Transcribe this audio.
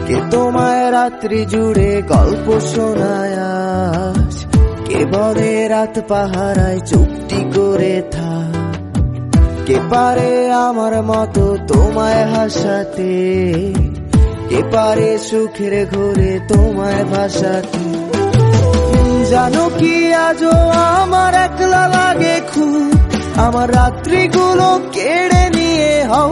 কে তোমায় রাত্রি জুড়ে গল্প শোনায় আজ, কে বলে রাত পাহারায় চুপটি করে থাক, কে পারে আমার মতো তোমায় হাসাতে, কে পারে সুখের ঘরে তোমায় ভাসাতে। জানো কি আজও আমার একলা লাগে খুব, আমার রাত্রিগুলো কেড়ে নিয়ে